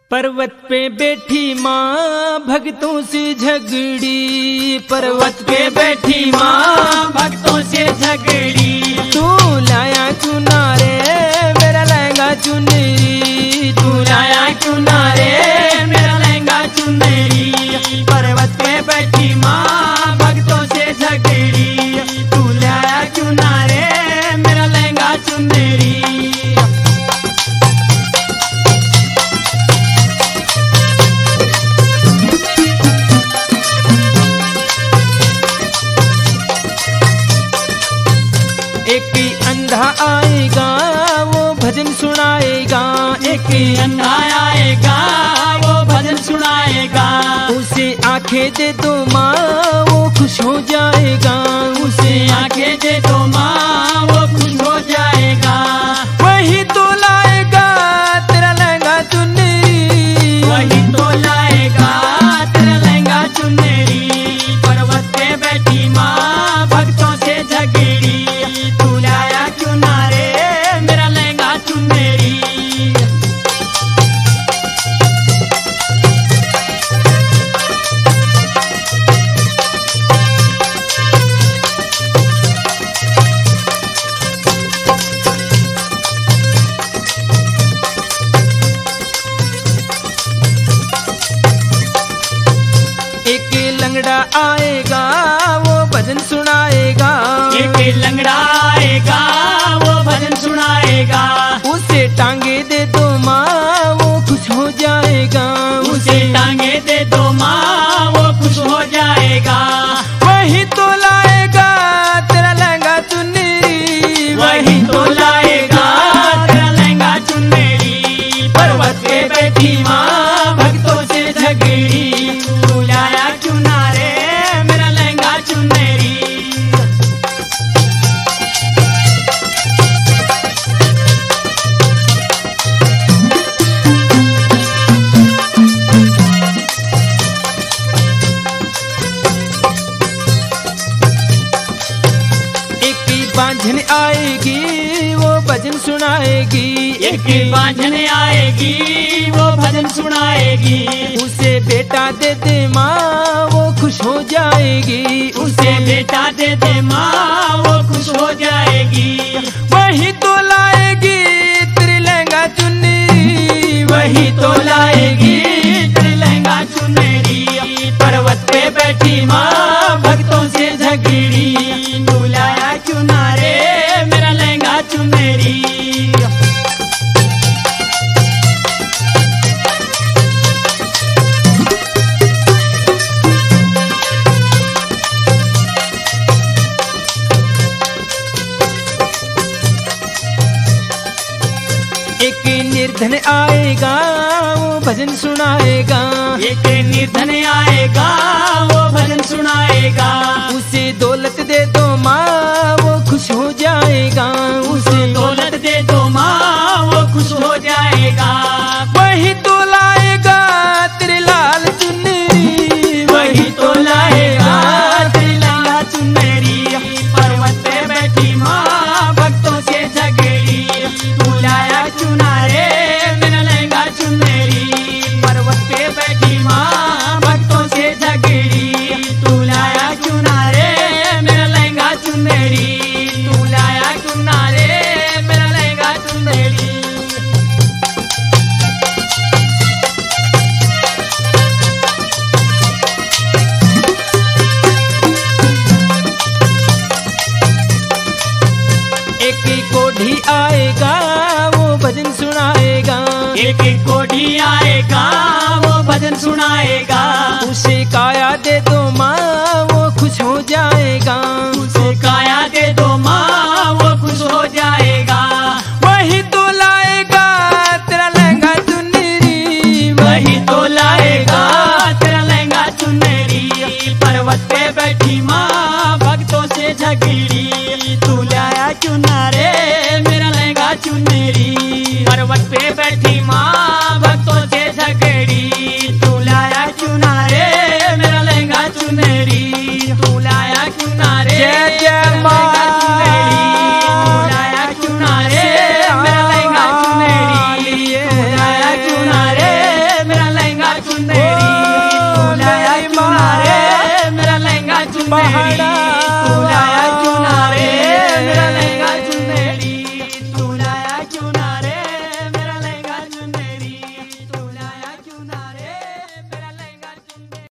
पर्वत पे बैठी माँ भक्तों से झगड़ी, पर्वत पे बैठी माँ भक्तों से झगड़ी। तू लाया क्यों नारे मेरा लहंगा चुनरी, तू लाया क्यों नारे मेरा लहंगा चुनरी। पर्वत पे बैठी माँ भक्तों से झगड़ी, तू लाया क्यों नारे मेरा लहंगा चुनरी। एक अंधा आएगा वो भजन सुनाएगा, एक अंधा आएगा वो भजन सुनाएगा। उसे आंखें दे दो माँ वो खुश हो जाएगा, उसे आंखें दे दो माँ वो खुश हो जाएगा। वही तो लाएगा तेरा लहंगा चुनरी, वही तो लाएगा तेरा लहंगा चुनरी। पर्वत पे बैठी माँ भक्तों से झगड़ी, लंगड़ा आएगा वो भजन सुनाएगा, एक लंगड़ा आएगा वो भजन सुनाएगा। उसे टांगे दे दो माँ वो खुश हो जाएगा, उसे टांगे दे दो माँ वो खुश हो जाएगा। वही तो लाएगा तेरा लहंगा चुनरी, वही तो लाएगा तेरा लहंगा चुनरी। पर्वत पे बैठी माँ भक्तों से झगड़ी, तू लाया क्यों नारे मेरा लहंगा चुनरी। एक बांझन आएगी वो भजन सुनाएगी, एक बांझन आएगी वो भजन सुनाएगी। उसे बेटा दे दे माँ वो खुश हो जाएगी, उसे बेटा दे दे माँ वो खुश हो जाएगी। वही तो लाएगी तेरी लहंगा चुनरी, वही तो लाएगी तेरी लहंगा चुनरी। पर्वत पे बैठी माँ भक्तों से झगड़ी, तू लाया क्यों नारे मेरा लहंगा चुनरी। एक निर्धन आएगा वो भजन सुनाएगा, एक निर्धन आएगा वो भजन सुनाएगा। उसे दौलत दे दो माँ वो खुश हो जाएगा, उसे दौलत दे दो माँ वो खुश हो जाएगा। वही तो लाएगा तेरे लाल चुनरी, वही तो लाएगा तेरी लाल चुनरी। पर्वत पे बैठी माँ भक्तों से झगड़ी, तू लाया क्यों नारे मेरा लहंगा चुनरी। पर्वत पे बैठी माँ भक्तों से झगड़ी, तू लाया क्यों नारे मेरा लहंगा चुनरी, तू लाया क्यों नारे मेरा लहंगा चुनरी। एक कोढ़ी आएगा वो भजन सुनाएगा, एक कोढ़ी आएगा वो भजन सुनाएगा। उसे काया दे दो माँ वो खुश हो जाएगा, उसे काया दे दो माँ वो खुश हो जाएगा। वही तो लाएगा तेरा लहंगा चुनरी, वही तो लाएगा तेरा लहंगा चुनरी। पर्वत पे बैठी माँ भक्तों से झगड़ी, तू लाया क्यों नारे मेरा लहंगा चुनरी। पर्वत पे बैठी माँ भक्तों से झगड़ी, तू लाया क्यों नारे मेरा लहंगा चुनरी, तू लाया क्यों नारे। जय जय माँ, तू लाया क्यों नारे। पहाड़ा